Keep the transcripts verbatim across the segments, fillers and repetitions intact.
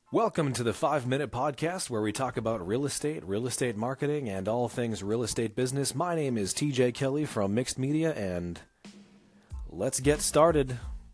Welcome to the five minute Podcast, where we talk about real estate, real estate marketing, and all things real estate business. My name is T J Kelly from Mixed Media, and let's get started.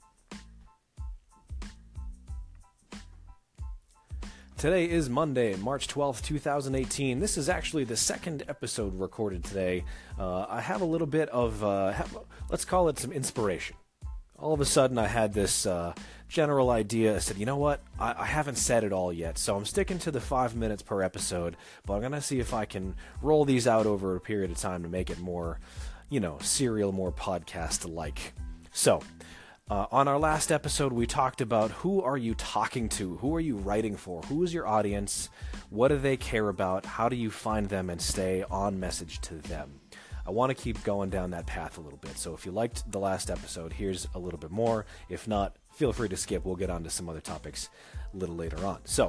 Today is Monday, March twelfth, two thousand eighteen. This is actually the second episode recorded today. Uh, I have a little bit of, uh, have, let's call it some inspiration. All of a sudden, I had this uh, general idea. I said, you know what? I, I haven't said it all yet, so I'm sticking to the five minutes per episode, but I'm going to see if I can roll these out over a period of time to make it more, you know, serial, more podcast-like. So, uh, on our last episode, we talked about who are you talking to? Who are you writing for? Who is your audience? What do they care about? How do you find them and stay on message to them? I want to keep going down that path a little bit. So if you liked the last episode, here's a little bit more. If not, feel free to skip. We'll get on to some other topics a little later on. So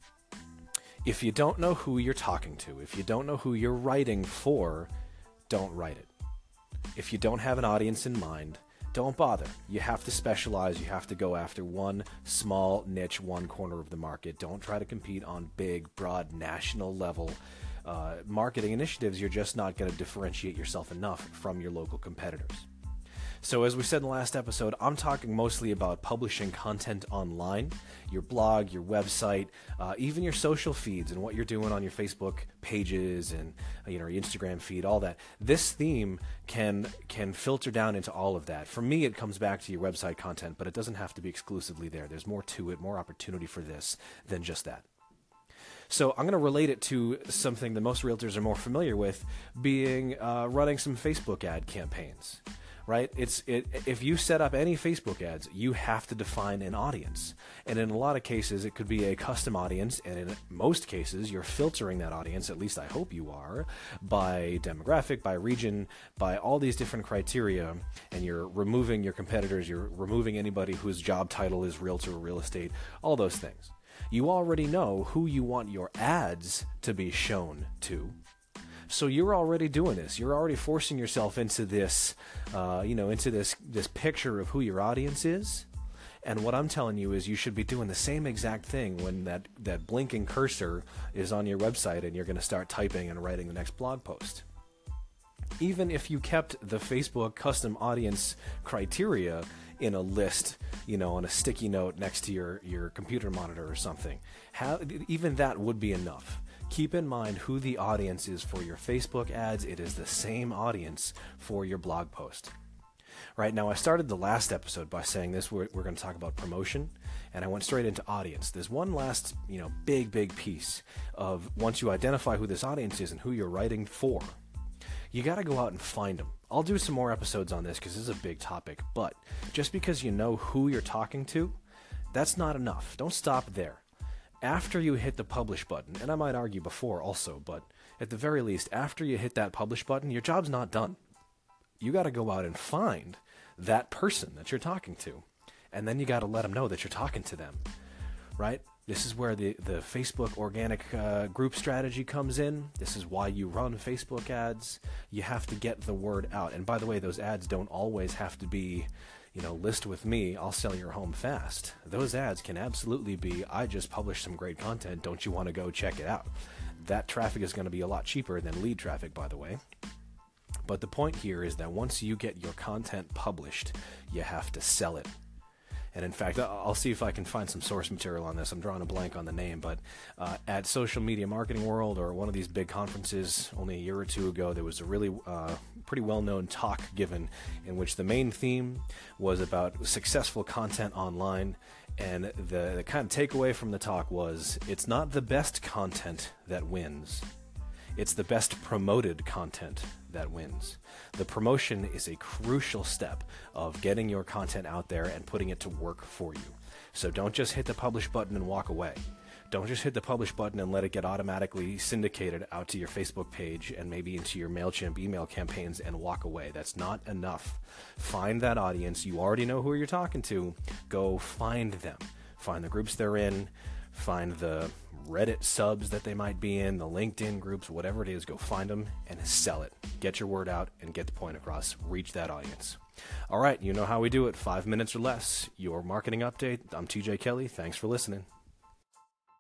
if you don't know who you're talking to, if you don't know who you're writing for, don't write it. If you don't have an audience in mind, don't bother. You have to specialize. You have to go after one small niche, one corner of the market. Don't try to compete on big, broad, national level Uh, marketing initiatives. You're just not going to differentiate yourself enough from your local competitors. So as we said in the last episode, I'm talking mostly about publishing content online, your blog, your website, uh, even your social feeds and what you're doing on your Facebook pages and you know your Instagram feed, all that. This theme can can filter down into all of that. For me, it comes back to your website content, but it doesn't have to be exclusively there. There's more to it, more opportunity for this than just that. So I'm going to relate it to something that most realtors are more familiar with, being uh, running some Facebook ad campaigns, right? It's it, if you set up any Facebook ads, you have to define an audience. And in a lot of cases, it could be a custom audience. And in most cases, you're filtering that audience, at least I hope you are, by demographic, by region, by all these different criteria. And you're removing your competitors. You're removing anybody whose job title is realtor or real estate, all those things. You already know who you want your ads to be shown to. So you're already doing this. You're already forcing yourself into this, uh, you know, into this, this picture of who your audience is. And what I'm telling you is you should be doing the same exact thing when that, that blinking cursor is on your website and you're going to start typing and writing the next blog post. Even if you kept the Facebook custom audience criteria in a list, you know, on a sticky note next to your, your computer monitor or something, how, even that would be enough. Keep in mind who the audience is for your Facebook ads. It is the same audience for your blog post. Right now, I started the last episode by saying this, we're, we're going to talk about promotion, and I went straight into audience. There's one last, you know, big, big piece of once you identify who this audience is and who you're writing for, you got to go out and find them. I'll do some more episodes on this because this is a big topic, but just because you know who you're talking to, that's not enough. Don't stop there. After you hit the publish button, and I might argue before also, but at the very least, after you hit that publish button, your job's not done. You got to go out and find that person that you're talking to, and then you got to let them know that you're talking to them, right? This is where the, the Facebook organic uh, group strategy comes in. This is why you run Facebook ads. You have to get the word out. And by the way, those ads don't always have to be, you know, list with me, I'll sell your home fast. Those ads can absolutely be, I just published some great content. Don't you want to go check it out? That traffic is going to be a lot cheaper than lead traffic, by the way. But the point here is that once you get your content published, you have to sell it. And in fact, I'll see if I can find some source material on this. I'm drawing a blank on the name, but uh, at Social Media Marketing World or one of these big conferences only a year or two ago, there was a really uh, pretty well-known talk given in which the main theme was about successful content online. And the, the kind of takeaway from the talk was, it's not the best content that wins. It's the best promoted content that wins. The promotion is a crucial step of getting your content out there and putting it to work for you. So don't just hit the publish button and walk away. Don't just hit the publish button and let it get automatically syndicated out to your Facebook page and maybe into your MailChimp email campaigns and walk away. That's not enough. Find that audience. You already know who you're talking to. Go find them. Find the groups they're in. Find the Reddit subs that they might be in, the LinkedIn groups, whatever it is. Go find them and sell it. Get your word out and get the point across. Reach that audience. All right, you know how we do it. Five minutes or less. Your marketing update. I'm T J Kelly. Thanks for listening.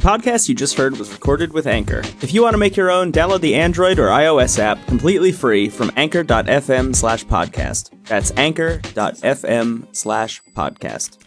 podcast you just heard was recorded with Anchor. If you want to make your own, download the Android or iOS app completely free from anchor.fm slash podcast. That's anchor.fm slash podcast.